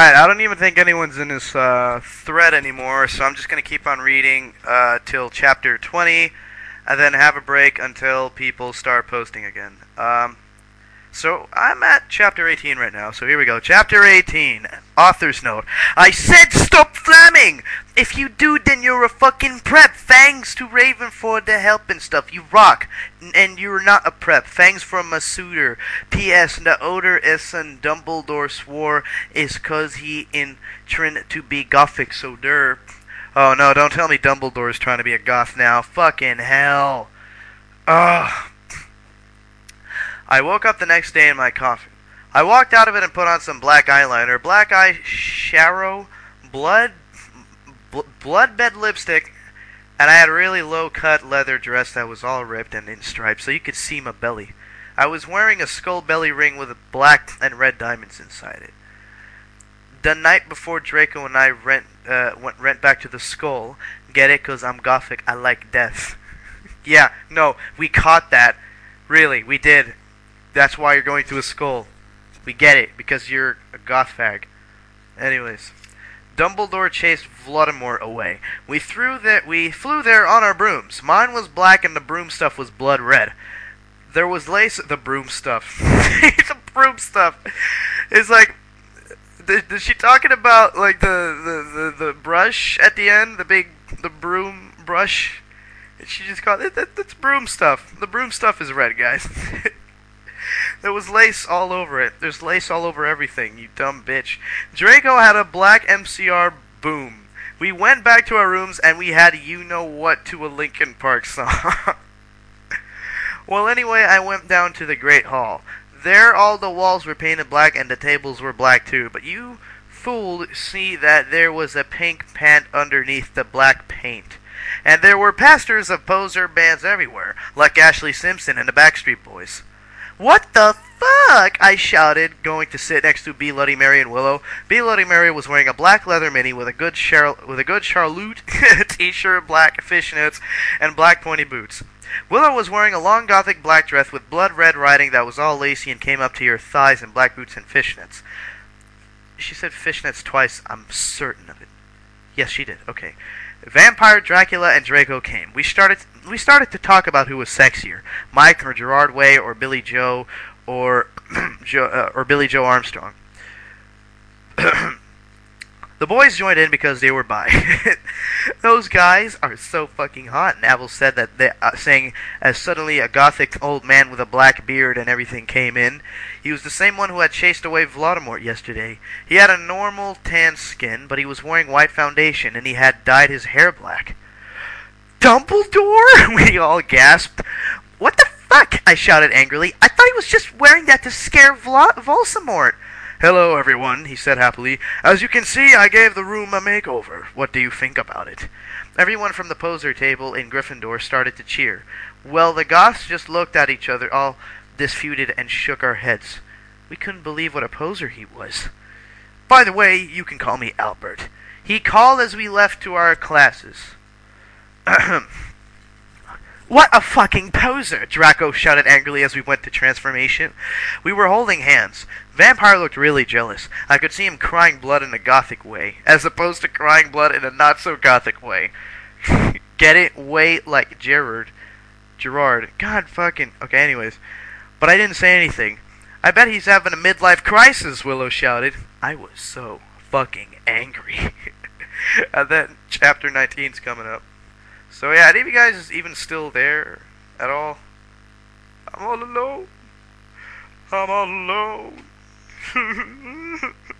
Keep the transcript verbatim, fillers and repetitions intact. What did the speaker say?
Alright, I don't even think anyone's in this uh, thread anymore, so I'm just going to keep on reading uh, till chapter twenty, and then have a break until people start posting again. Um, so, I'm at chapter eighteen right now, so here we go. Chapter eighteen, author's note. I said stop flamming! If you do, then you're a fucking prep. Thanks to Raven for the help and stuff. You rock. N- and you're not a prep. Thanks from Masuder. P S. The odor Essen Dumbledore swore is cause he in Trin to be gothic, so der. Oh no, don't tell me Dumbledore's trying to be a goth now. Fucking hell. Ugh. I woke up the next day in my coffin. I walked out of it and put on some black eyeliner, black eye shadow, blood, bl- blood-bed lipstick, and I had a really low-cut leather dress that was all ripped and in stripes, so you could see my belly. I was wearing a skull belly ring with black and red diamonds inside it. The night before Draco and I rent, uh, went rent back to the skull. Get it? Because I'm gothic. I like death. Yeah, no, we caught that. Really, we did. That's why you're going to a skull. We get it, because you're a goth fag. Anyways, Dumbledore chased Voldemort away. We threw that we flew there on our brooms. Mine was black and the broom stuff was blood red. There was lace the broom stuff. The broom stuff. It's like is she talking about like the, the, the, the brush at the end? The big the broom brush? She just called it that, that's broom stuff. The broom stuff is red, guys. There was lace all over it. There's lace all over everything, you dumb bitch. Draco had a black M C R boom. We went back to our rooms and we had You Know What to a Linkin Park song. Well, anyway, I went down to the Great Hall. There, all the walls were painted black and the tables were black too. But you fool see that there was a pink pant underneath the black paint. And there were pastors of poser bands everywhere, like Ashley Simpson and the Backstreet Boys. What the fuck? I shouted, going to sit next to B. Bloody Mary and Willow. B. Bloody Mary was wearing a black leather mini with a good Char- with a good Charlotte t-shirt, black fishnets, and black pointy boots. Willow was wearing a long gothic black dress with blood red writing that was all lacy and came up to your thighs, and black boots and fishnets. She said fishnets twice. I'm certain of it. Yes, she did. Okay. Vampire, Dracula, and Draco came. We started we started to talk about who was sexier, Mike or Gerard Way or Billy Joe or Joe, uh, or Billy Joe Armstrong. The boys joined in because they were bi. Those guys are so fucking hot. Navel said that, they, uh, saying as suddenly a gothic old man with a black beard and everything came in. He was the same one who had chased away Voldemort yesterday. He had a normal tan skin, but he was wearing white foundation, and he had dyed his hair black. Dumbledore? We all gasped. What the fuck? I shouted angrily. I thought he was just wearing that to scare Vla- Voldemort. Hello, everyone, he said happily. As you can see, I gave the room a makeover. What do you think about it? Everyone from the poser table in Gryffindor started to cheer. Well, the Goths just looked at each other, all disputed, and shook our heads. We couldn't believe what a poser he was. By the way, you can call me Albert. He called as we left to our classes. Ahem. What a fucking poser! Draco shouted angrily as we went to transformation. We were holding hands. Vampire looked really jealous. I could see him crying blood in a gothic way, as opposed to crying blood in a not-so-gothic way. Get it? Way like Gerard. Gerard. God fucking... Okay, anyways. But I didn't say anything. I bet he's having a midlife crisis, Willow shouted. I was so fucking angry. And then chapter nineteen's coming up. So yeah, any of you guys even still there at all? I'm all alone. I'm all alone.